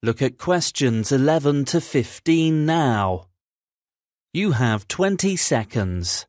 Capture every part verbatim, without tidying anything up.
Look at questions eleven to fifteen now. You have twenty seconds.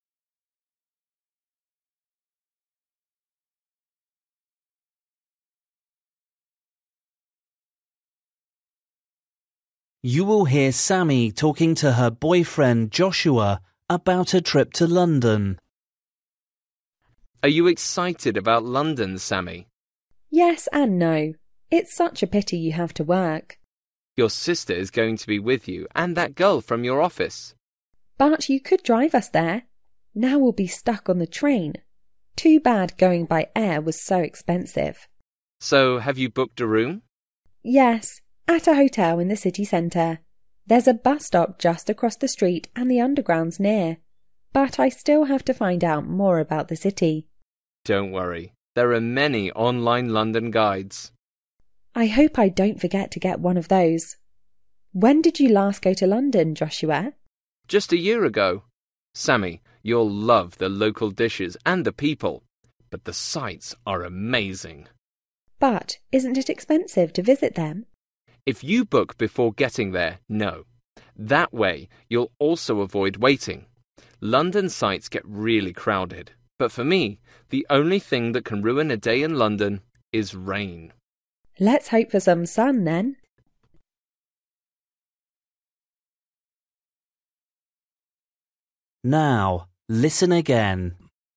You will hear Sammy talking to her boyfriend Joshua about a trip to London. Are you excited about London, Sammy? Yes and no. It's such a pity you have to work. Your sister is going to be with you and that girl from your office. But you could drive us there. Now we'll be stuck on the train. Too bad going by air was so expensive. So, have you booked a room? Yes, at a hotel in the city centre. There's a bus stop just across the street and the underground's near. But I still have to find out more about the city. Don't worry. There are many online London guides. I hope I don't forget to get one of those. When did you last go to London, Joshua? Just a year ago. Sammy, you'll love the local dishes and the people, but the sights are amazing. But isn't it expensive to visit them? If you book before getting there, no. That way, you'll also avoid waiting. London sites get really crowded, but for me, the only thing that can ruin a day in London is rain. Let's hope for some sun then. Now, listen again.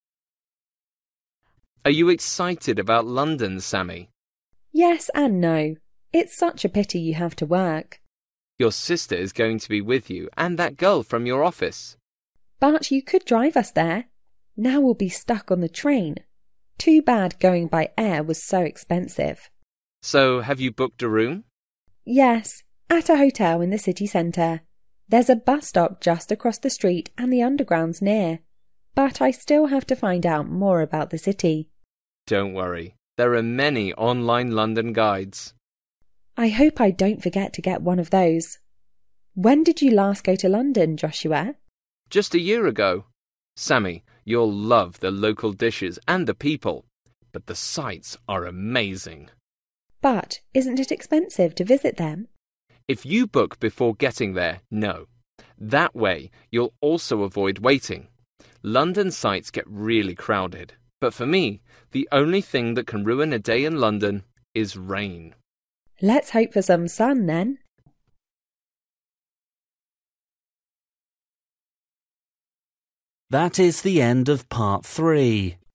Are you excited about London, Sammy? Yes and no. It's such a pity you have to work. Your sister is going to be with you and that girl from your office. But you could drive us there. Now we'll be stuck on the train. Too bad going by air was so expensive. So, have you booked a room? Yes, at a hotel in the city centre. There's a bus stop just across the street and the underground's near. But I still have to find out more about the city. Don't worry. There are many online London guides. I hope I don't forget to get one of those. When did you last go to London, Joshua? Just a year ago. Sammy, you'll love the local dishes and the people, but the sights are amazing. But isn't it expensive to visit them? If you book before getting there, no. That way, you'll also avoid waiting. London sites get really crowded, but for me, the only thing that can ruin a day in London is rain. Let's hope for some sun then. That is the end of part three.